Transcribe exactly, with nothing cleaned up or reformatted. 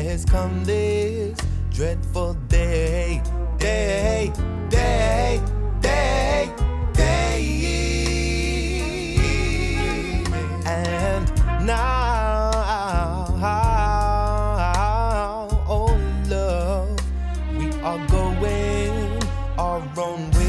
has come this dreadful day, day, day, day, day. And now, oh love, we are going our own way.